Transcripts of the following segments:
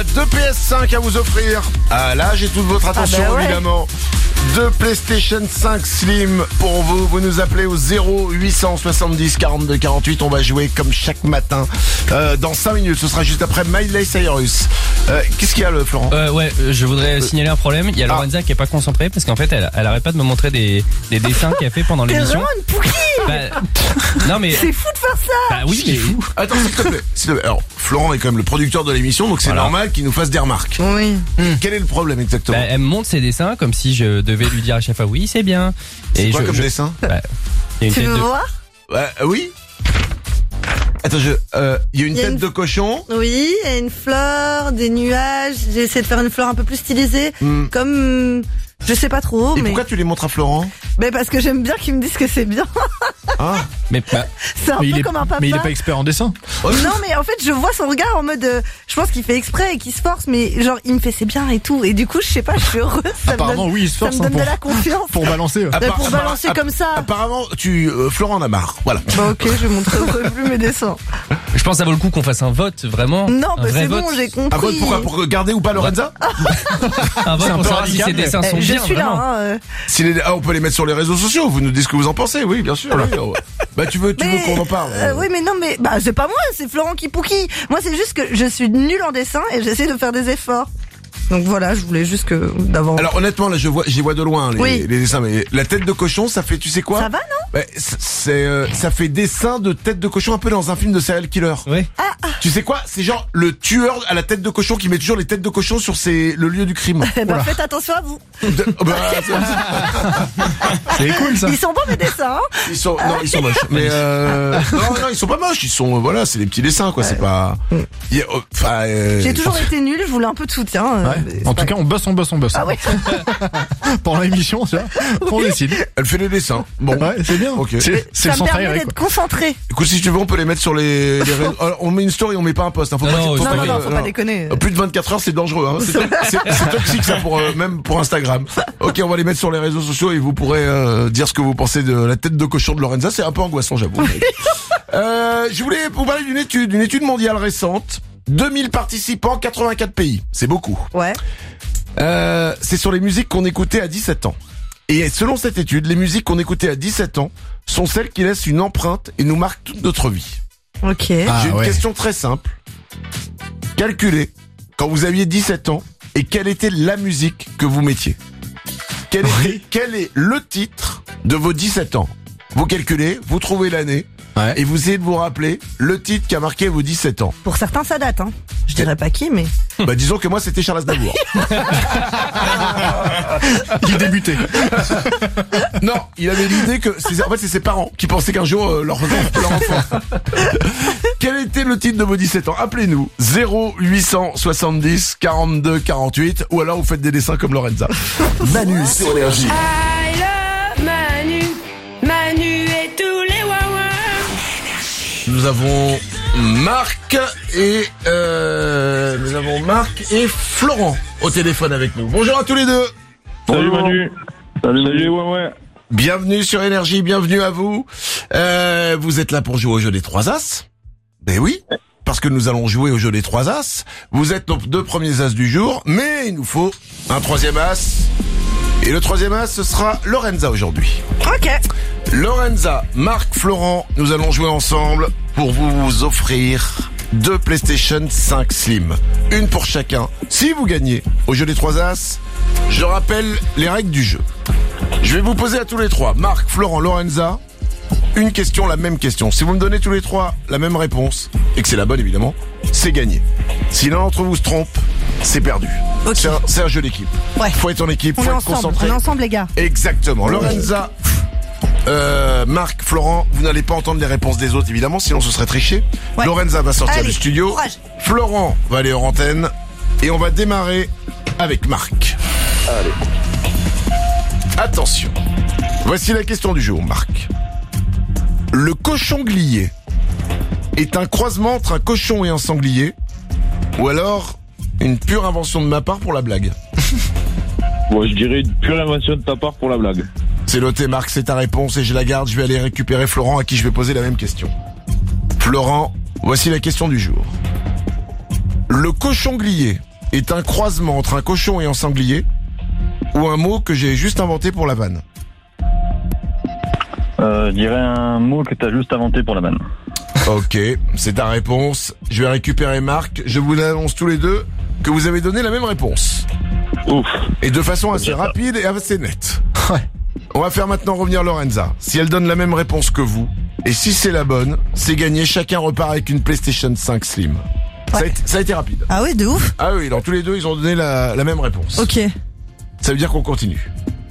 2 PS5 à vous offrir. Ah là, j'ai toute votre attention évidemment. 2 PlayStation 5 Slim pour vous. Vous nous appelez au 0870 42 48. On va jouer comme chaque matin dans 5 minutes. Ce sera juste après Miley Cyrus. Qu'est-ce qu'il y a, Florent? Je voudrais signaler un problème. Il y a Lorenza qui est pas concentrée parce qu'en fait elle arrête pas de me montrer des dessins qu'elle a fait pendant l'émission. T'es vraiment une pouquille. Non mais c'est fou de faire ça. Bah oui, mais fou. Attends, s'il te plaît. Alors, Florent est quand même le producteur de l'émission, donc c'est normal qu'il nous fasse des remarques. Oui. Quel est le problème exactement? Elle me montre ses dessins comme si je devais lui dire à chaque fois oui, c'est bien. C'est quoi comme dessin? Il y a une Tu tête veux de... voir? Oui. Attends, il y a une tête de cochon. Oui, et une fleur, des nuages. J'ai essayé de faire une fleur un peu plus stylisée, comme je sais pas trop. Et mais pourquoi tu les montres à Florent? Mais parce que j'aime bien qu'ils me disent que c'est bien. Ah. Mais C'est un peu comme un papa. Mais il est pas expert en dessin. Non, mais en fait, je vois son regard en mode, je pense qu'il fait exprès et qu'il se force, mais genre, il me fait c'est bien et tout. Et du coup, je sais pas, je suis heureuse. Apparemment, oui, il se force. Ça me donne de la confiance. Pour balancer. Pour balancer comme ça. Apparemment, Florent en a marre. Voilà. Bah ok, je vais montrer plus mes dessins. Je pense que ça vaut le coup qu'on fasse un vote, vraiment. Non, un bah vrai c'est vote. bon, j'ai compris. Un vote pourquoi? Pour garder ou pas Lorenza? Un vote pour savoir si ces dessins sont Je bien. suis là, vraiment. On peut les mettre sur les réseaux sociaux. Vous nous dites ce que vous en pensez. Oui, bien sûr. Oui. Bah tu veux qu'on en parle? Oui, mais non, mais bah c'est pas moi, c'est Florent qui pouquille. Moi, c'est juste que je suis nulle en dessin et j'essaie de faire des efforts. Donc voilà, je voulais juste que d'avant. Alors honnêtement, là, j'y vois de loin les dessins, mais la tête de cochon, ça fait, tu sais quoi? Ça va, non? Ça fait dessin de tête de cochon un peu dans un film de serial killer. Oui. Tu sais quoi? C'est genre le tueur à la tête de cochon qui met toujours les têtes de cochon sur le lieu du crime. Bah faites attention à vous. C'est cool ça. Ils sont bons mes dessins. Hein, ils sont moches. Mais non, ils sont pas moches. Ils sont c'est des petits dessins quoi. C'est pas. J'ai toujours été nulle. Je voulais un peu de soutien. En tout cas, on bosse. Ah ouais. Pendant l'émission, tu vois, on décide. Elle fait des dessins. Bon, Ouais, c'est bien. Ok. C'est Ça le me centre permet aéré, d'être quoi. concentré. Écoute, si tu veux, on peut les mettre sur les réseaux. Alors, on met une story, on met pas un post. Hein. Faut Non, Faut pas déconner. Plus de 24 heures, c'est dangereux. Hein. C'est toxique ça même pour Instagram. Ok, on va les mettre sur les réseaux sociaux et vous pourrez dire ce que vous pensez de la tête de cochon de Lorenza. C'est un peu angoissant, j'avoue. Je voulais vous parler d'une étude mondiale récente. 2000 participants, 84 pays. C'est beaucoup. Ouais. C'est sur les musiques qu'on écoutait à 17 ans. Et selon cette étude, les musiques qu'on écoutait à 17 ans sont celles qui laissent une empreinte et nous marquent toute notre vie. Ok. J'ai une question très simple. Calculez quand vous aviez 17 ans et quelle était la musique que vous mettiez. Quel est le titre de vos 17 ans? Vous calculez, vous trouvez l'année et vous essayez de vous rappeler le titre qui a marqué vos 17 ans. Pour certains, ça date. Hein. Je dirais pas qui, mais. Bah disons que moi c'était Charles Aznavour. Il débutait. Non, il avait l'idée que c'est ses parents qui pensaient qu'un jour leur enfant. Quel était le titre de vos 17 ans? Appelez-nous 0870 42 48 ou alors vous faites des dessins comme Lorenza. Manu sur Énergie. I love Manu et tous les wawas. Nous avons Marc et Florent au téléphone avec nous. Bonjour à tous les deux. Salut Manu. Salut ouais. Bienvenue sur Énergie, bienvenue à vous. Vous êtes là pour jouer au jeu des 3 As? Ben oui, parce que nous allons jouer au jeu des 3 As. Vous êtes nos 2 premiers As du jour, mais il nous faut un 3e As. Et le 3e As, ce sera Lorenza aujourd'hui. Ok. Lorenza, Marc, Florent, nous allons jouer ensemble pour vous offrir 2 PlayStation 5 Slim. Une pour chacun. Si vous gagnez au jeu des 3 As, je rappelle les règles du jeu. Je vais vous poser à tous les 3, Marc, Florent, Lorenza, une question, la même question. Si vous me donnez tous les 3 la même réponse, et que c'est la bonne évidemment, c'est gagné. Si l'un d'entre vous se trompe, c'est perdu. Okay. C'est un jeu d'équipe. Ouais. Faut être en équipe, On faut est être ensemble. concentré. On est ensemble, les gars. Exactement. Lorenza, Marc, Florent, vous n'allez pas entendre les réponses des autres évidemment, sinon ce serait triché. Ouais. Lorenza va sortir Allez, du studio. courage. Florent va aller hors antenne. Et on va démarrer avec Marc. Allez. Attention. Voici la question du jour, Marc. Le cochon grillé est un croisement entre un cochon et un sanglier, ou alors une pure invention de ma part pour la blague? Moi je dirais une pure invention de ta part pour la blague. C'est noté, Marc, c'est ta réponse et je la garde. Je vais aller récupérer Florent à qui je vais poser la même question. Florent, voici la question du jour. Le cochon grillé est un croisement entre un cochon et un sanglier ou un mot que j'ai juste inventé pour la vanne? Je dirais un mot que t'as juste inventé pour la vanne. Ok, c'est ta réponse. Je vais récupérer Marc. Je vous annonce tous les deux que vous avez donné la même réponse. Ouf. Et de façon assez rapide et assez nette. Ouais. On va faire maintenant revenir Lorenza. Si elle donne la même réponse que vous, et si c'est la bonne, c'est gagné. Chacun repart avec une PlayStation 5 Slim. Ouais. Ça a été rapide. Ah oui, de ouf. Ah oui, dans tous les deux, ils ont donné la même réponse. Ok. Ça veut dire qu'on continue.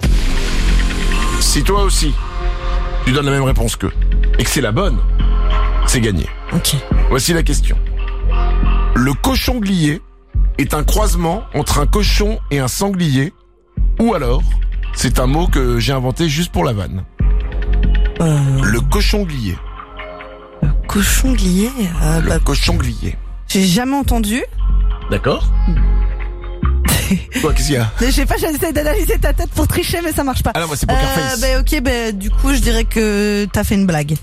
Si toi aussi, tu donnes la même réponse qu'eux, et que c'est la bonne, c'est gagné. Ok. Voici la question. Le cochon-glier est un croisement entre un cochon et un sanglier, ou alors, c'est un mot que j'ai inventé juste pour la vanne. Le cochon-glier. Cochon-glier. Le cochon-glier. J'ai jamais entendu. D'accord. Quoi, qu'est-ce qu'il y a? Je sais pas, j'essaie d'analyser ta tête pour tricher, mais ça marche pas. Ah non, moi c'est Poker Face. Ok, du coup, je dirais que t'as fait une blague.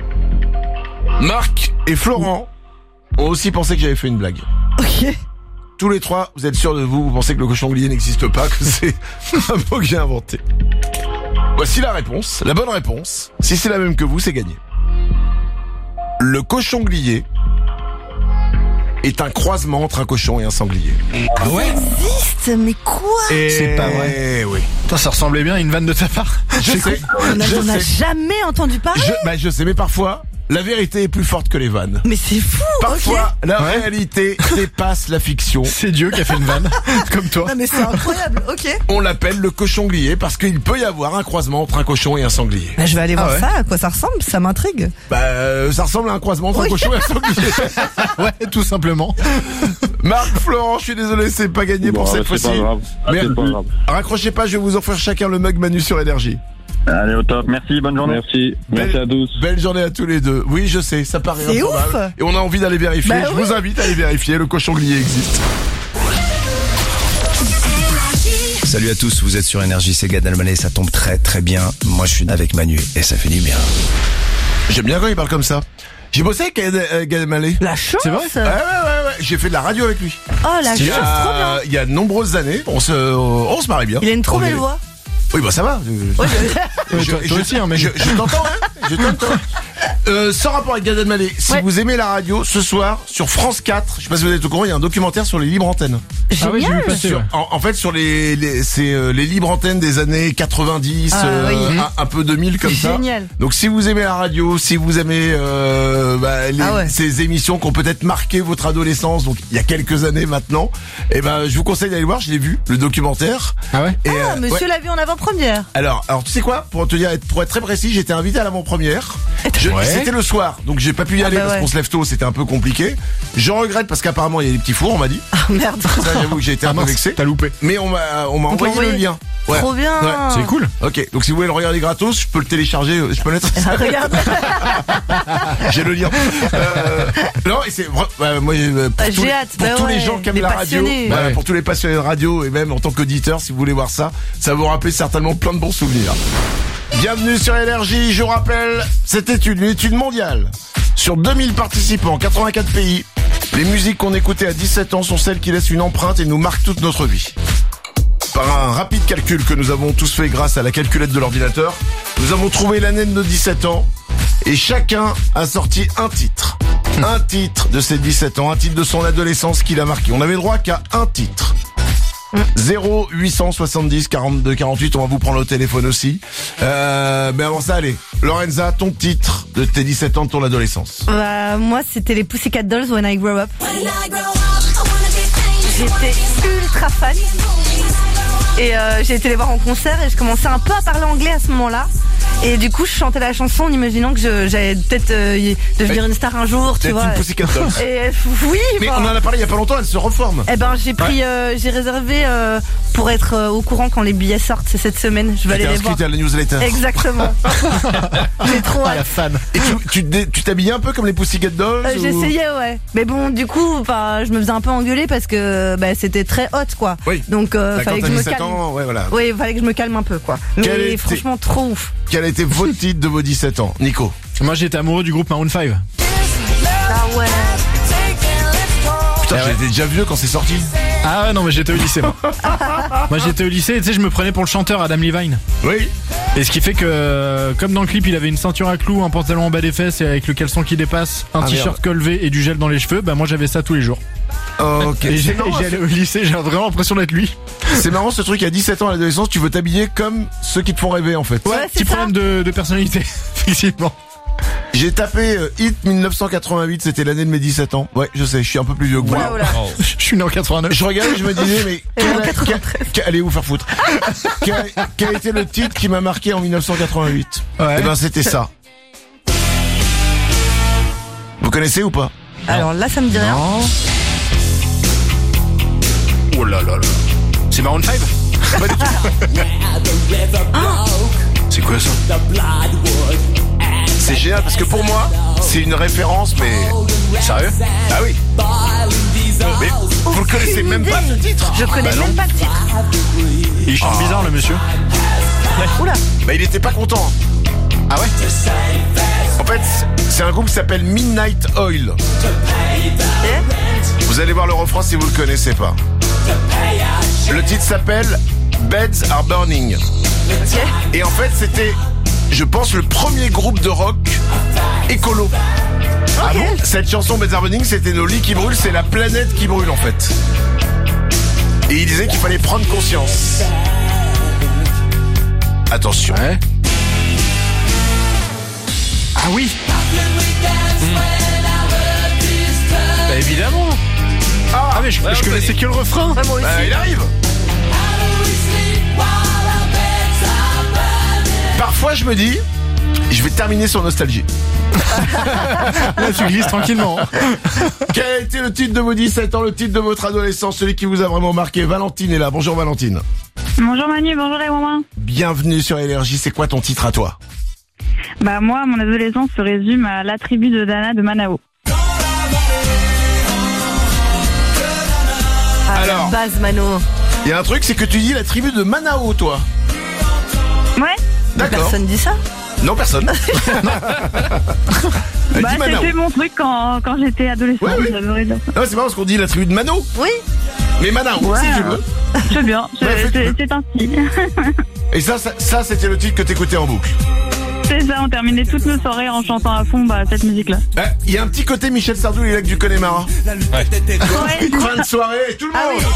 Marc et Florent ont aussi pensé que j'avais fait une blague. Ok. Tous les trois, vous êtes sûrs de vous, vous pensez que le cochon-glier n'existe pas, que c'est un mot que j'ai inventé. Voici la réponse, la bonne réponse. Si c'est la même que vous, c'est gagné. Le cochon-glier est un croisement entre un cochon et un sanglier. Ah ouais? Existe, mais quoi? Et C'est pas vrai. Oui. Toi, ça ressemblait bien à une vanne de ta part. Je sais. On a jamais entendu parler. Je sais, mais parfois, la vérité est plus forte que les vannes. Mais c'est fou. Parfois, Ok. la réalité dépasse la fiction. C'est Dieu qui a fait une vanne, comme toi. Non mais c'est incroyable. Ok. On l'appelle le cochon-glier parce qu'il peut y avoir un croisement entre un cochon et un sanglier. Bah, je vais aller voir ouais. ça. À quoi ça ressemble? Ça m'intrigue. Ça ressemble à un croisement entre un Oui. cochon et un sanglier. Ouais, tout simplement. Marc, Florent, je suis désolé, c'est pas gagné pour cette fois-ci. C'est pas grave. Mais- C'est pas grave. Raccrochez pas, je vais vous offrir chacun le mug Manu sur Énergie. Allez, au top. Merci, bonne journée. Merci. Merci à tous. Belle journée à tous les deux. Oui, je sais, ça paraît C'est improbable. ouf. Et on a envie d'aller vérifier. Bah je oui. vous invite à aller vérifier, le cochon-glier existe. Salut à tous, vous êtes sur Énergie, c'est Gad Elmaleh, ça tombe très très bien. Moi je suis avec Manu et ça fait du bien. J'aime bien quand il parle comme ça. J'ai bossé avec Gad Elmaleh. La chance. C'est vrai Ouais. J'ai fait de la radio avec lui. Oh la Il y chance, trop bien. a, il y a de nombreuses années. On se marie bien. Il a une trop On belle est- voix. Oui, bah ça va. Ouais, Toi aussi, hein, Manu. Je t'entends, hein. Je t'entends. Sans rapport avec Gad Elmaleh, si Ouais. vous aimez la radio, ce soir, sur France 4, je sais pas si vous êtes au courant, il y a un documentaire sur les libres antennes. Ah oui, j'ai vu Génial. passer. Sur- Ouais. en fait, sur les libres antennes des années 90, Ah, oui. un peu 2000 comme ça. Génial. Donc si vous aimez la radio, si vous aimez Ah ouais. ces émissions qui ont peut-être marqué votre adolescence, donc il y a quelques années maintenant, et ben je vous conseille d'aller voir. Je l'ai vu, le documentaire. Ah ouais? Et, Ah, monsieur ouais. l'a vu en avant-première. Alors tu sais quoi, pour être très précis, j'étais invité à l'avant-première. Ouais. C'était le soir, donc j'ai pas pu y aller bah parce ouais. qu'on se lève tôt, c'était un peu compliqué. Je regrette parce qu'apparemment il y a des petits fours, on m'a dit. Ah merde. Ça, j'avoue que j'ai été un peu vexé. T'as loupé. Mais on m'a envoyé le lien. Ouais. Trop bien. Ouais, C'est cool. Ok, donc si vous voulez le regarder gratos, je peux le télécharger, je peux le mettre. Ah, regarde. J'ai le lien. Non, et c'est moi pour J'ai tous, hâte. pour Bah tous ouais, les gens qui aiment les la radio, passionnés. voilà, pour tous les passionnés de radio et même en tant qu'auditeur, si vous voulez voir ça, ça va vous rappeler certainement plein de bons souvenirs. Bienvenue sur Énergie, je vous rappelle, cette étude, une étude mondiale sur 2000 participants, 84 pays. Les musiques qu'on écoutait à 17 ans sont celles qui laissent une empreinte et nous marquent toute notre vie. Par un rapide calcul que nous avons tous fait grâce à la calculette de l'ordinateur, nous avons trouvé l'année de nos 17 ans et chacun a sorti un titre. Un titre de ses 17 ans, un titre de son adolescence qui l'a marqué. On n'avait droit qu'à un titre. 0870 42 48, on va vous prendre au téléphone aussi. Mais avant ça, allez, Lorenza, ton titre de tes 17 ans de ton adolescence. Bah, moi, c'était les Pussycat Dolls When I Grow Up. J'étais ultra fan. Et j'ai été les voir en concert et je commençais un peu à parler anglais à ce moment-là. Et du coup, je chantais la chanson en imaginant que j'allais peut-être devenir une star un jour, tu C'est vois. une Pussycat Dolls. Et oui, Mais bah, on en a parlé il y a pas longtemps, elle se reforme. eh ben j'ai pris, j'ai réservé pour être au courant quand les billets sortent. C'est cette semaine. Je vais Elle aller est les voir. inscrite à la newsletter. Exactement. J'ai trop Ah, la hâte. fan. Et tu t'habillais un peu comme les Pussycat Dolls ou- J'essayais, ouais. Mais bon, du coup, je me faisais un peu engueuler parce que c'était très hot, quoi. Oui. Donc, Bah, quand fallait que t'as je me 17 calme. ans, ouais, voilà. Oui, fallait que je me calme un peu, quoi. Quel Mais était- franchement, trop ouf. Quel a été votre titre de vos 17 ans, Nico? Moi j'étais amoureux du groupe Maroon 5. Ah ouais. Putain, Eh ouais. j'étais déjà vieux quand c'est sorti. Ah ouais, non, mais j'étais au lycée, moi. Moi, j'étais au lycée, et tu sais, je me prenais pour le chanteur Adam Levine. Oui. Et ce qui fait que, comme dans le clip, il avait une ceinture à clous, un pantalon en bas des fesses et avec le caleçon qui dépasse, un t-shirt col V et du gel dans les cheveux, bah moi j'avais ça tous les jours. Ok. Et C'est marrant, j'allais au lycée, j'ai vraiment l'impression d'être lui. c'est marrant ce truc, à 17 ans à l'adolescence, tu veux t'habiller comme ceux qui te font rêver en fait. Ouais, c'est Petit ça. problème de personnalité, effectivement. J'ai tapé Hit 1988, c'était l'année de mes 17 ans. Ouais, je sais, je suis un peu plus vieux que vous. Oula, oula. Je suis né en 89. Je regardais, je me disais, mais allez vous faire foutre. Quel a été le titre qui m'a marqué en 1988 Ouais. Eh ben c'était ça. Vous connaissez ou pas? Alors là, ça me dit rien. Oh là là là. C'est Maroon 5? Pas du tout. C'est quoi ça? C'est génial parce que pour moi, c'est une référence, mais Sérieux? ah oui. Mais vous le connaissez même pas ce titre? Je connais Bah non. même pas le titre. Il chante bizarre le monsieur. Oula. Bah il était pas content. Ah ouais? En fait, c'est un groupe qui s'appelle Midnight Oil. Vous allez voir le refrain si vous le connaissez pas. Le titre s'appelle Beds Are Burning. Et en fait, c'était, je pense, le premier groupe de rock écolo. Ah bon? Cette chanson Beds Are Burning, c'était nos lits qui brûlent, c'est la planète qui brûle en fait. Et il disait qu'il fallait prendre conscience. Attention. Ouais. Ah oui. Bah évidemment. Ah mais je connaissais que le refrain. Ouais, moi aussi. Il arrive. Parfois je me dis, je vais terminer sur Nostalgie. Là tu glisses tranquillement. Quel a été le titre de vos 17 ans, le titre de votre adolescence, celui qui vous a vraiment marqué? Valentine est là. Bonjour Valentine. Bonjour Manu, bonjour les mamans. Bienvenue sur Énergie. C'est quoi ton titre à toi? Bah moi, mon adolescence se résume à La tribu de Dana de Manao. Alors, Base Mano. il y a un truc, c'est que tu dis la tribu de Manao, toi. Ouais. D'accord. Personne dit ça. Non, personne. Elle Bah dit Manao. c'était mon truc quand j'étais adolescente. Ouais, oui. J'adorais dire ça. Non, c'est marrant parce qu'on dit la tribu de Mano. Oui. Mais Manao, Ouais. si tu veux. C'est bien, Ouais, c'est un style. Et ça c'était le titre que t'écoutais en boucle. C'est ça, on terminait toutes nos soirées en chantant à fond cette musique-là. Il y a un petit côté Michel Sardou, les lacs du Connemara. Ouais. Fin de soirée, tout le Ah monde. oui.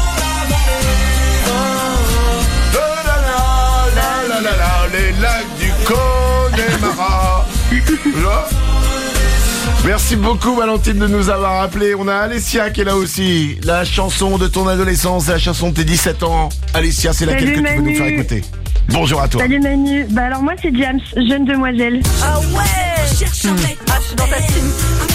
Oh là là, là là là, les lacs du Connemara. Là. Merci beaucoup Valentine de nous avoir appelé. On a Alessia qui est là aussi. La chanson de ton adolescence, la chanson de tes 17 ans. Alessia, c'est laquelle Salut, que tu veux nous Manu. faire écouter? Bonjour à toi. Salut Manu. Bah alors moi c'est James, jeune demoiselle. Ah ouais. Ah, je suis dans ta team.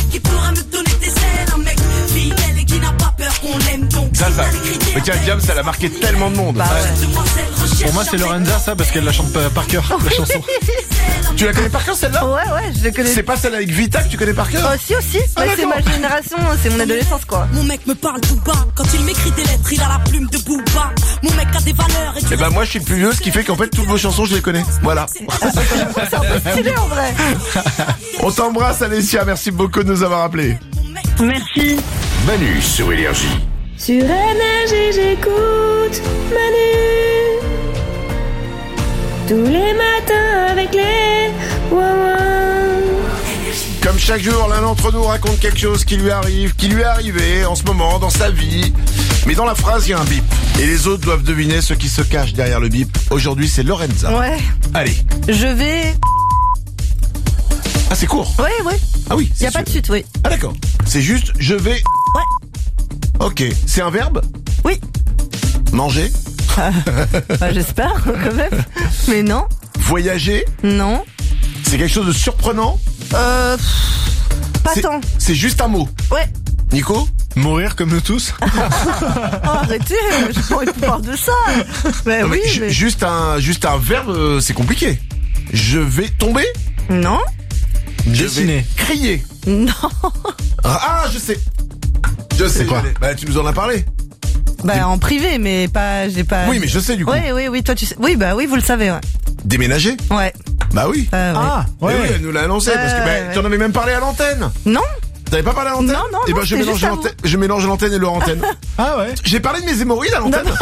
Ça. Mais tiens, Diam, ça l'a marqué tellement de monde. Bah ouais. Pour moi c'est Lorenza ça parce qu'elle la chante par cœur la chanson. Tu la connais par cœur celle-là? Ouais, je le connais. C'est pas celle avec Vita que tu connais par cœur? Aussi. Ah, Bah, c'est d'accord. ma génération, c'est mon adolescence quoi. Mon mec me parle tout bas. Quand il m'écrit des lettres, il a la plume de Booba. Mon mec a des valeurs et du Eh ben moi je suis le plus vieux, ce qui fait qu'en fait toutes vos chansons je les connais. Voilà. C'est un peu stylé en vrai. On t'embrasse Alessia, merci beaucoup de nous avoir appelés. Merci. Manu sur Énergie. Sur Énergie, j'écoute Manu. Tous les matins avec les Wawa. Comme chaque jour, l'un d'entre nous raconte quelque chose qui lui arrive, qui lui est arrivé en ce moment dans sa vie. Mais dans la phrase, il y a un bip. Et les autres doivent deviner ce qui se cache derrière le bip. Aujourd'hui, c'est Lorenza. Ouais. Allez. Je vais. Ah, c'est court. Ouais. Ah oui. Y a pas de suite, oui. Ah d'accord. C'est juste, je vais... Ouais. Ok. C'est un verbe? Oui. Manger? Bah, j'espère quand même. Mais non. Voyager? Non. C'est quelque chose de surprenant? Pas C'est- tant. C'est juste un mot. Ouais. Nico? Mourir comme nous tous. Oh, arrêtez, j'ai pas envie de vous parler de ça. Bah Non, mais oui, mais... Juste un verbe, c'est compliqué. Je vais tomber? Non. Je Dessiner. vais crier. Non. Ah, je sais. Je sais. quoi? Bah, tu nous en as parlé. Bah en privé, mais pas, j'ai pas. Oui, mais je sais du coup. Oui, toi tu sais. Oui, bah oui, vous le savez, ouais. Déménager? Ouais. Bah oui. Ouais. Ah Eh ouais. oui, elle nous l'a annoncé parce que bah, ouais. tu en avais même parlé à l'antenne. Non. T'avais pas parlé à l'antenne? Non, Eh ben, non, je c'était mélange juste à l'antenne, je mélange l'antenne et leur antenne. Ah ouais. J'ai parlé de mes hémorroïdes à l'antenne.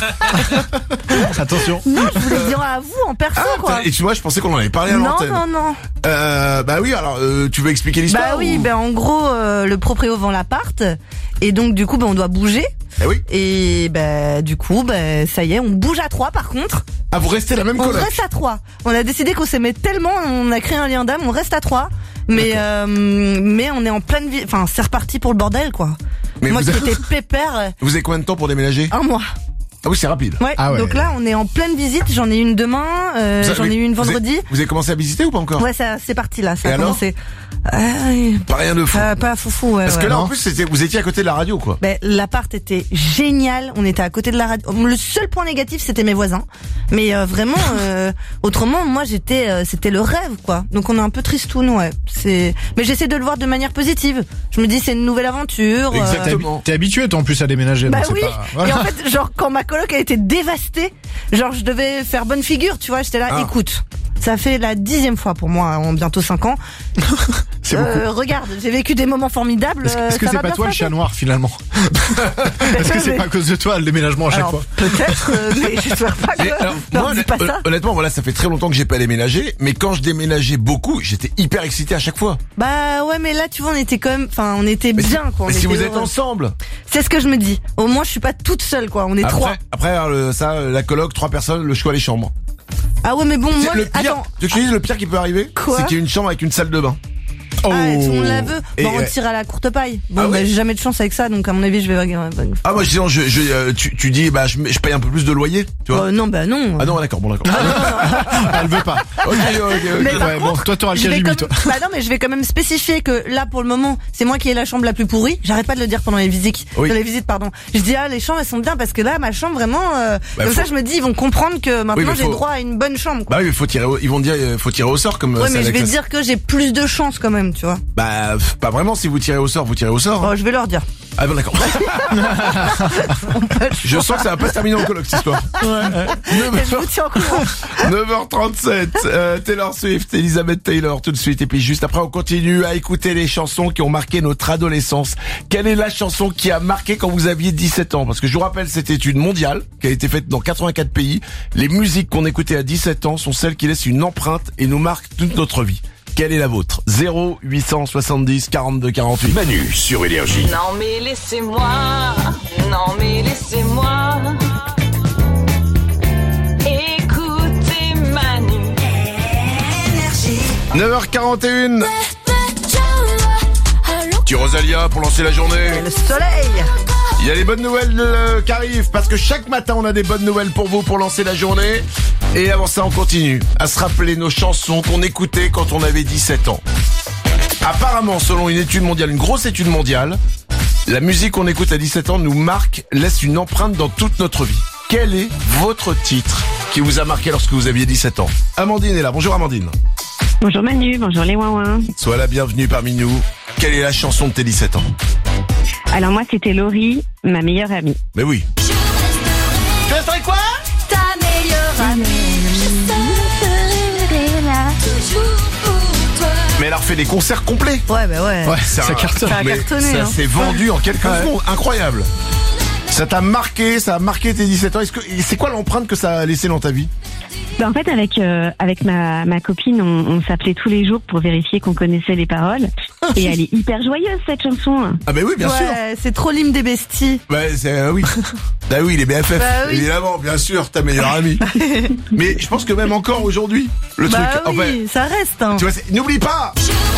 Attention. Non, je voulais dire à vous en perso, quoi. Et tu vois, je pensais qu'on en avait parlé à l'antenne. Non. Bah oui, alors, tu veux expliquer l'histoire? Bah oui, ou... en gros, le proprio vend l'appart. Et donc, du coup, on doit bouger. Eh oui. Et du coup, ça y est, on bouge à 3 par contre. Ah, vous restez la même On coloc? reste à 3. On a décidé qu'on s'aimait tellement, on a créé un lien d'âme, on reste à 3. Mais on est en pleine vie. Enfin, c'est reparti pour le bordel, quoi. Mais moi vous qui avez- étais pépère. Vous avez combien de temps pour déménager? 1 mois. Ah oui, c'est rapide. Ouais. Ah ouais. Donc là, on est en pleine visite. J'en ai une demain. J'en ai eu une vendredi. Vous avez commencé à visiter ou pas encore? Ouais, ça c'est parti là. Ça Et a alors commencé. Pas rien de fou. Pas foufou. Ouais, Parce que ouais. là, en plus, vous étiez à côté de la radio, quoi. L'appart était génial. On était à côté de la radio. Le seul point négatif, c'était mes voisins. Mais vraiment, autrement, moi, c'était le rêve, quoi. Donc on est un peu tristoun, ouais. Mais j'essaie de le voir de manière positive. Je me dis, c'est une nouvelle aventure. Exactement. T'es habitué toi en plus à déménager. Bah donc c'est oui. pas- voilà. Et en fait, genre quand ma coloc a été dévastée, genre je devais faire bonne figure, tu vois. J'étais là, écoute. Ça fait la 10e fois pour moi en bientôt 5 ans. C'est beaucoup. Regarde, j'ai vécu des moments formidables. Est-ce que ça c'est va pas bien toi le se chat passer. noir finalement? Est-ce que c'est Mais- pas à cause de toi le déménagement à chaque Alors, fois? peut-être, mais j'espère pas Mais que. alors, Non, moi, dis pas ça. honnêtement, voilà, ça fait très longtemps que j'ai pas déménagé, mais quand je déménageais beaucoup, j'étais hyper excité à chaque fois. Bah ouais, mais là, tu vois, on était quand même, enfin, on était Mais bien, si, quoi. On mais si était vous êtes heureux. ensemble. C'est ce que je me dis. Au moins, je suis pas toute seule, quoi. On est 3. Après, la coloc, 3 personnes, le choix des chambres. Ah ouais, mais bon, moi, Le pire, attends. tu utilises le pire qui peut arriver? Quoi C'est qu'il y ait une chambre avec une salle de bain. Ah, tout le monde la veut. Et, Bon, on tire à la courte paille. Bon, Ah ouais. j'ai jamais de chance avec ça, donc à mon avis, je vais. Ah, moi, sinon, tu dis, je paye un peu plus de loyer, tu vois? Non, bah non. Ah non, d'accord, bon, d'accord. Elle veut pas. Ok. Mais par Ouais, bon, contre, toi t'auras le je vais cajumi comme- toi. Bah non, mais je vais quand même spécifier que là, pour le moment, c'est moi qui ai la chambre la plus pourrie. J'arrête pas de le dire pendant les visites. Oui. Dans les visites, pardon. Je dis, les chambres, elles sont bien parce que là, ma chambre, vraiment, comme faut- ça, je me dis, ils vont comprendre que maintenant, mais j'ai faut- droit à une bonne chambre, quoi. Bah oui, mais ils vont dire, faut tirer au sort, comme Ouais, c'est mais je avec vais la- dire que j'ai plus de chance quand même, tu vois. Bah, pas vraiment, si vous tirez au sort, vous tirez au sort. Bon, je vais leur dire. Ah bon, d'accord. Je sens que ça va pas se terminer en coloc, cette histoire. Je vous tiens au courant. 9h37, Taylor Swift, Elizabeth Taylor tout de suite. Et puis juste après, on continue à écouter les chansons qui ont marqué notre adolescence. Quelle est la chanson qui a marqué quand vous aviez 17 ans? Parce que je vous rappelle cette étude mondiale qui a été faite dans 84 pays. Les musiques qu'on écoutait à 17 ans sont celles qui laissent une empreinte et nous marquent toute notre vie. Quelle est la vôtre? 0870 42 48. Manu sur Énergie. Non mais laissez-moi, non mais laissez-moi écoutez Manu. 9h41. Tu Rosalia pour lancer la journée. Le soleil. Il y a des bonnes nouvelles qui arrivent parce que chaque matin on a des bonnes nouvelles pour vous pour lancer la journée. Et avant ça on continue à se rappeler nos chansons qu'on écoutait quand on avait 17 ans. Apparemment, selon une étude mondiale, une grosse étude mondiale, la musique qu'on écoute à 17 ans nous marque, laisse une empreinte dans toute notre vie. Quel est votre titre qui vous a marqué lorsque vous aviez 17 ans? Amandine est là. Bonjour Amandine. Bonjour Manu, bonjour les ouin. Sois la bienvenue parmi nous. Quelle est la chanson de tes 17 ans? Alors moi c'était Laurie, ma meilleure amie. Mais oui. Tu resterais quoi? Ta meilleure amie. Mais elle a refait des concerts complets. Ouais, bah ouais. Ouais, ça cartonne. Ça a Mais cartonné, ça hein. s'est vendu en quelques secondes. Incroyable. Ça t'a marqué, ça a marqué tes 17 ans. C'est quoi l'empreinte que ça a laissé dans ta vie? En fait avec ma copine on s'appelait tous les jours pour vérifier qu'on connaissait les paroles. Et elle est hyper joyeuse cette chanson. Ah bah oui, bien sûr. Ouais, c'est trop l'hymne des besties. Bah oui. Bah oui, les BFF. Bah oui. Évidemment, bien sûr, ta meilleure amie. Mais je pense que même encore aujourd'hui, le Bah truc. oui, Enfin, ça reste, hein. tu vois, n'oublie pas.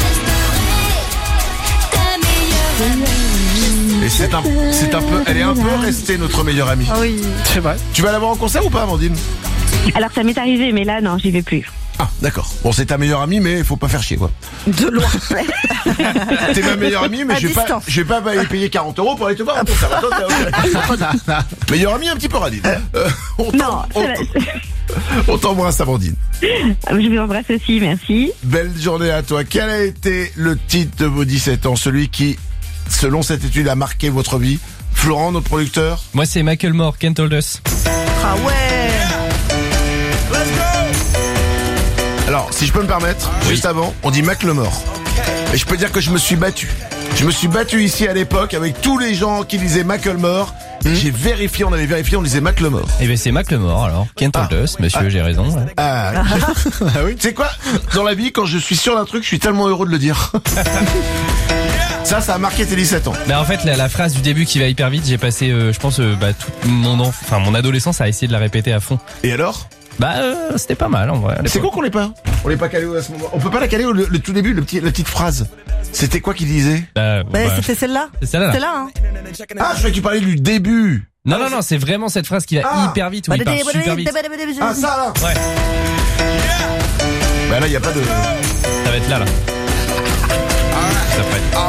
Et c'est un peu, elle est un peu restée notre meilleure amie. Ah oui. C'est vrai. Tu vas la voir en concert ou pas, Amandine? Alors ça m'est arrivé mais là non j'y vais plus. Ah, d'accord. Bon, c'est ta meilleure amie, mais faut pas faire chier, quoi. De loin. T'es ma meilleure amie, mais À je vais pas y payer 40 € pour aller te voir en concert. Attends, meilleure amie un petit peu radine. On t'embrasse, Amandine. Je vous embrasse aussi, merci. Belle journée à toi. Quel a été le titre de vos 17 ans? Celui qui, selon cette étude, a marqué votre vie? Florent, notre producteur? Moi, c'est Macklemore, Can't Hold Us. Ah ouais. Alors, si je peux me permettre, juste avant, on dit Macklemore. Et je peux dire que je me suis battu Je me suis battu ici à l'époque avec tous les gens qui disaient Macklemore. J'ai vérifié, on avait vérifié, on disait Macklemore. Eh ben c'est Macklemore alors. Can't hold us, monsieur, j'ai raison. Ouais. Ah oui. Tu sais quoi? Dans la vie, quand je suis sûr d'un truc, je suis tellement heureux de le dire. Ça a marqué tes 17 ans. Bah en fait la phrase du début qui va hyper vite, j'ai passé je pense toute mon adolescence à essayer de la répéter à fond. Et alors? C'était pas mal en vrai. C'est con qu'on l'ait pas. On l'est pas calé à ce moment. On peut pas la caler le tout début, la petite phrase. C'était quoi qu'il disait? C'était celle-là. C'est celle-là. C'est là, hein. Ah, je croyais que tu parlais du début. Non, c'est vraiment cette phrase qui va hyper vite, où il part super vite. Ah, ça là. Ouais. Bah là, y a pas de... Ça va être là. Ça peut être.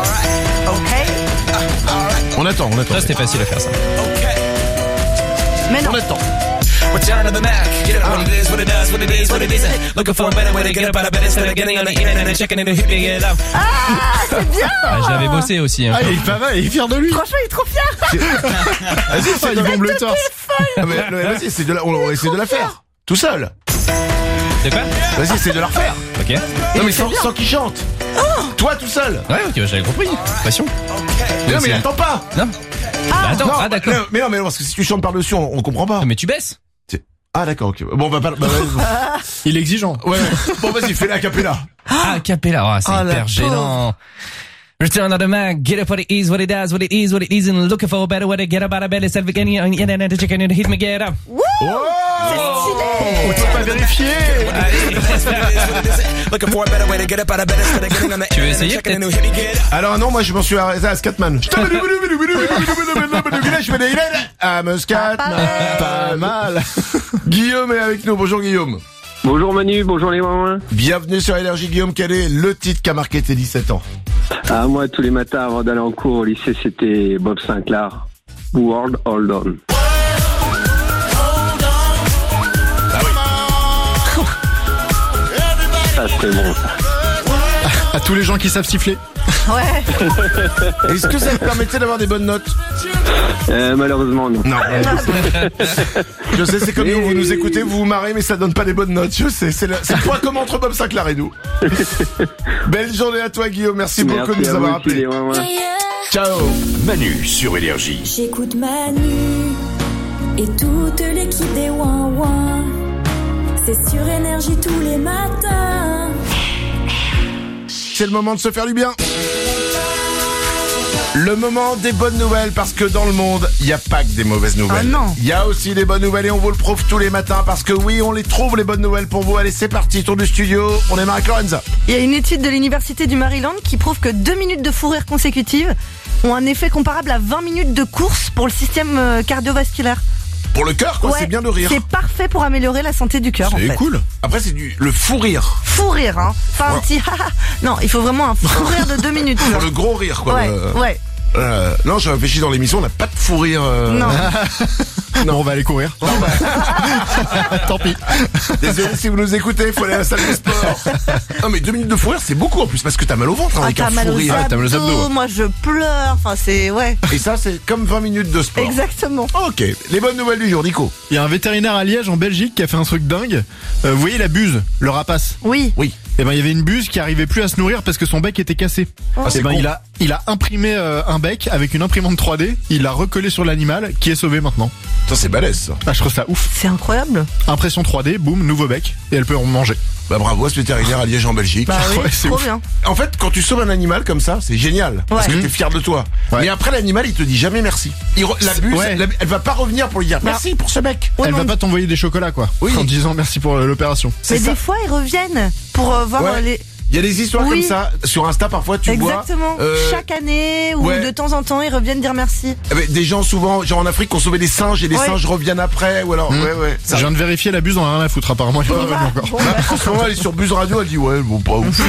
On attend. Ça, c'était facile à faire ça. Mais non. On attend. Return of the Mac. Get up what it is, what it does, what it is, what it isn't. Looking for a better way to get up out of bed instead of getting on the internet and checking it to hit me get up. Ah, c'est bien. Je l'avais bossé aussi. Ah, il est pas mal, il est fier de lui. Franchement, il est trop fier. Vas-y, il bombe le torse. Vas-y, on va essayer de la faire. Tout seul. C'est quoi? Vas-y, essaye de la refaire. Ok. Non mais sans qu'il chante. Toi tout seul. Ouais, ok, j'avais compris. Passion. Non mais attends pas. Non. Attends, non, d'accord. Mais non, parce que si tu chantes par-dessus, on comprend pas. Mais tu baisses. Ah d'accord, ok. Bon, on va pas... Il est exigeant. Ouais. Bon, vas-y, fais-la a cappella. A cappella, c'est hyper gênant. Return of the Mac, get up what it is, what it does, what it is, what it isn't. Looking for a better way to get up out of bed instead of getting on the internet and checking it to hit me get up. Wouh! C'est stylé! On peut pas vérifier. Tu veux essayer peut-être? Alors non, moi je m'en suis arrêté à Scatman. Ah, Scatman. Pas mal. Guillaume est avec nous. Bonjour Guillaume. Bonjour Manu, bonjour les mamans. Bienvenue sur Énergie Guillaume. Quel est le titre qui a marqué tes 17 ans? Ah, moi tous les matins avant d'aller en cours au lycée, c'était Bob Sinclair, World Hold On. Ah oui. Ça c'est bon ça. À tous les gens qui savent siffler. Ouais. Est-ce que ça te permettait d'avoir des bonnes notes? Malheureusement non. Non. Je sais, c'est comme nous, vous nous écoutez, vous vous marrez, mais ça donne pas des bonnes notes. Je sais, c'est le point commun entre Bob Sinclair et nous. Belle journée à toi Guillaume, merci beaucoup de nous avoir appelés. Ciao. Manu sur Énergie. J'écoute Manu et toute l'équipe des Ouin Ouin. C'est sur Énergie tous les matins. C'est le moment de se faire du bien. Le moment des bonnes nouvelles, parce que dans le monde, il n'y a pas que des mauvaises nouvelles. Ah non. Il y a aussi des bonnes nouvelles et on vous le prouve tous les matins parce que oui, on les trouve les bonnes nouvelles pour vous. Allez, c'est parti, tour du studio. On démarre avec Lorenza. Il y a une étude de l'université du Maryland qui prouve que 2 minutes de fou rire consécutives ont un effet comparable à 20 minutes de course pour le système cardiovasculaire. Pour le cœur, quoi, Ouais, c'est bien de rire. C'est parfait pour améliorer la santé du cœur, en fait. C'est cool. Après, c'est le fou rire. Fou rire, hein. Pas un petit haha. Non, il faut vraiment un fou rire de 2 minutes. Pour le gros rire, quoi. Ouais. Non, j'ai réfléchi dans l'émission, on n'a pas de fou rire. Non. Non, on va aller courir. Tant pis. Désolé si vous nous écoutez, il faut aller à la salle de sport. Non mais 2 minutes de fou rire, c'est beaucoup en plus parce que t'as mal au ventre avec un fou rire. T'as mal aux abdos. Moi je pleure, enfin c'est Et ça c'est comme 20 minutes de sport. Exactement. Ok, les bonnes nouvelles du jour, Nico. Il y a un vétérinaire à Liège en Belgique qui a fait un truc dingue. Vous voyez la buse, le rapace? Oui. Et ben il y avait une buse qui arrivait plus à se nourrir parce que son bec était cassé. Et ben il a imprimé un bec avec une imprimante 3D, il l'a recollé sur l'animal qui est sauvé maintenant. Ça c'est balèze ça. Ah, je trouve ça ouf. C'est incroyable. Impression 3D, boum, nouveau bec et elle peut en manger. Bah bravo à ce vétérinaire à Liège en Belgique. Bah oui, c'est trop ouf. bien. En fait, quand tu sauves un animal comme ça, c'est génial parce que t'es fier de toi. Ouais. Mais après l'animal, il te dit jamais merci. La buse, elle va pas revenir pour lui dire merci pour ce bec. Elle va pas t'envoyer des chocolats quoi. Oui. En disant merci pour l'opération. Mais des fois ils reviennent pour voir les... Il y a des histoires comme ça sur Insta parfois tu vois. Exactement. Chaque année ou de temps en temps ils reviennent dire merci. Des gens souvent genre en Afrique qui ont sauvé des singes et les singes reviennent après ou alors Je viens de vérifier, la buse on a rien à foutre apparemment. Elle est pas revenue encore. En ce moment elle est sur Buzz Radio, elle dit bon pas ouf.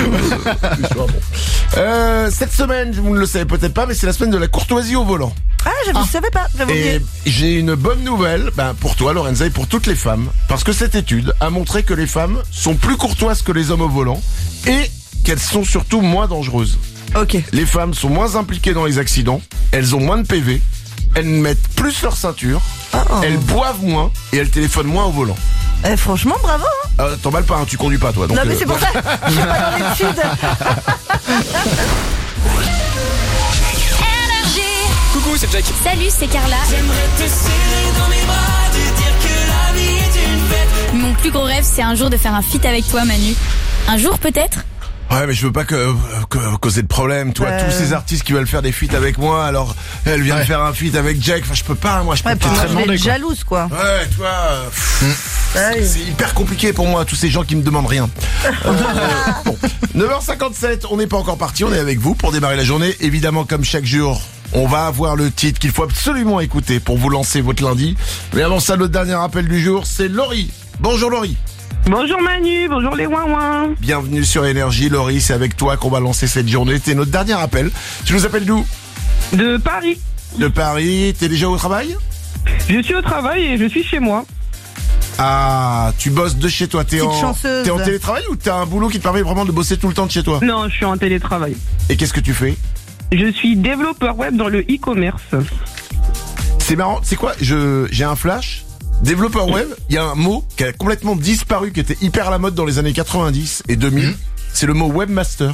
Cette semaine vous ne le savez peut-être pas mais c'est la semaine de la courtoisie au volant. Ah je ne savais pas. Et j'ai une bonne nouvelle pour toi Lorenza et pour toutes les femmes parce que cette étude a montré que les femmes sont plus courtoises que les hommes au volant et qu'elles sont surtout moins dangereuses. Ok. Les femmes sont moins impliquées dans les accidents, elles ont moins de PV, elles mettent plus leur ceinture, elles boivent moins et elles téléphonent moins au volant. Franchement bravo hein. T'emballes pas, tu conduis pas toi. Donc, non mais c'est pour ça, je suis pas dans l'étude. Coucou, c'est Jack. Salut, c'est Carla. J'aimerais te serrer dans mes bras, te dire que la vie est une fête. Mon plus gros rêve, c'est un jour de faire un feat avec toi, Manu. Un jour, peut-être? Ouais, mais je veux pas causer de problème. Toi, tous ces artistes qui veulent faire des feats avec moi, alors elle vient de faire un feat avec Jack. Enfin, je peux pas, moi, je peux pas. Je suis jalouse, quoi. Ouais, toi, c'est hyper compliqué pour moi, tous ces gens qui me demandent rien. Bon, 9h57, on n'est pas encore parti, on est avec vous pour démarrer la journée. Évidemment, comme chaque jour, on va avoir le titre qu'il faut absolument écouter pour vous lancer votre lundi. Mais avant ça, le dernier appel du jour, c'est Laurie. Bonjour Laurie. Bonjour Manu, bonjour les ouin-ouin. Bienvenue sur Énergie, Laurie, c'est avec toi qu'on va lancer cette journée. C'est notre dernier appel. Tu nous appelles d'où? De Paris. De Paris, t'es déjà au travail? Je suis au travail et je suis chez moi. Ah, tu bosses de chez toi, t'es en télétravail ou t'as un boulot qui te permet vraiment de bosser tout le temps de chez toi? Non, je suis en télétravail. Et qu'est-ce que tu fais? Je suis développeur web dans le e-commerce. C'est marrant, c'est quoi? J'ai un flash. Développeur web, il y a un mot qui a complètement disparu, qui était hyper à la mode dans les années 90 et 2000. C'est le mot webmaster.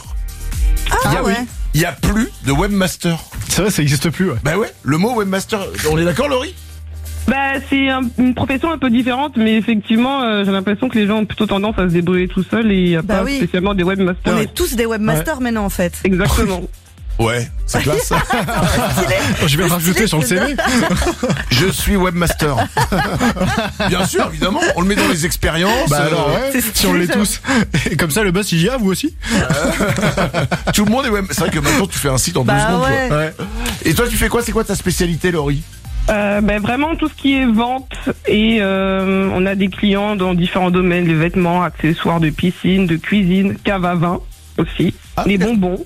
Il y a plus de webmaster. C'est vrai, ça n'existe plus, ouais. Bah ouais, le mot webmaster, on est d'accord Laurie? Bah c'est une profession un peu différente, mais effectivement j'ai l'impression que les gens ont plutôt tendance à se débrouiller tout seuls et il n'y a pas spécialement des webmasters. On est tous des webmasters maintenant en fait. Exactement. Ouais, c'est classe. Je vais le rajouter sur le CV. Je suis webmaster. Bien sûr, évidemment, on le met dans les expériences. Bah alors, ouais, si on l'est tous. Et comme ça, le boss, il dit, ah, vous aussi? Tout le monde est web. C'est vrai que maintenant, tu fais un site en 2 secondes. Ouais. Ouais. Et toi, tu fais quoi? C'est quoi ta spécialité, Laurie? Vraiment tout ce qui est vente et on a des clients dans différents domaines, les vêtements, accessoires de piscine, de cuisine, cave à vin aussi, les bonbons.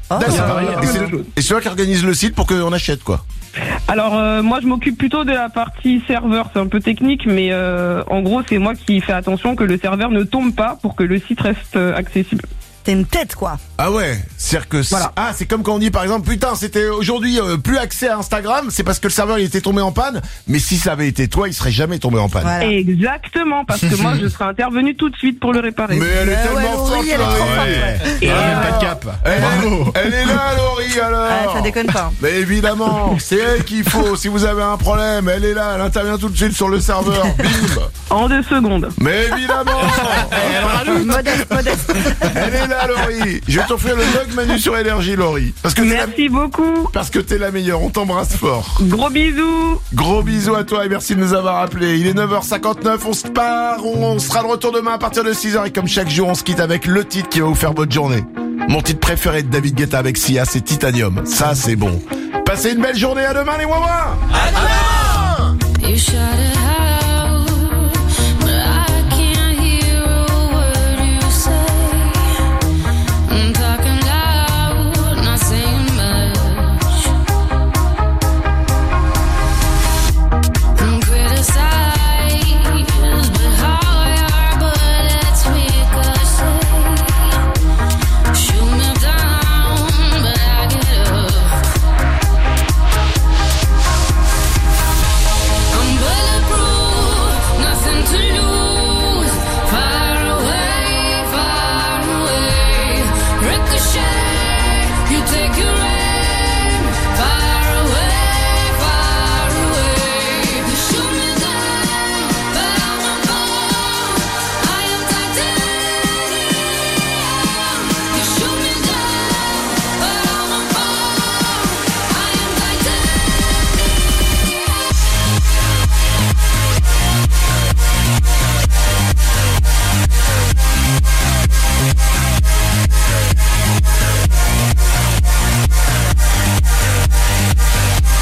Et c'est toi qui organise le site pour qu'on achète quoi? Alors moi je m'occupe plutôt de la partie serveur, c'est un peu technique mais en gros c'est moi qui fais attention que le serveur ne tombe pas pour que le site reste accessible. T'es une tête quoi. Ah ouais, c'est-à-dire que c'est comme quand on dit par exemple putain c'était aujourd'hui plus accès à Instagram, c'est parce que le serveur il était tombé en panne, mais si ça avait été toi il serait jamais tombé en panne. Voilà. Exactement, parce que moi je serais intervenu tout de suite pour le réparer. Mais elle est tellement forte, elle a pas de cap. Elle est là Laurie alors. Ah, ça déconne pas. Mais évidemment, c'est elle qu'il faut. Si vous avez un problème, elle est là, elle intervient tout de suite sur le serveur. Bim. En 2 secondes. Mais évidemment. Modeste. Elle est là Laurie. Je vais t'offrir le mug Manu sur Énergie Laurie. Parce que merci beaucoup. Parce que t'es la meilleure, on t'embrasse fort. Gros bisous. Gros bisous à toi et merci de nous avoir appelés. Il est 9h59, on se part, on sera de retour demain à partir de 6h et comme chaque jour on se quitte avec le titre qui va vous faire votre journée. Mon titre préféré de David Guetta avec Sia, c'est Titanium. Ça c'est bon. Passez une belle journée, à demain les wawas. À demain.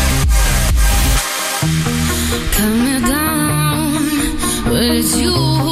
Coming down, but it's you.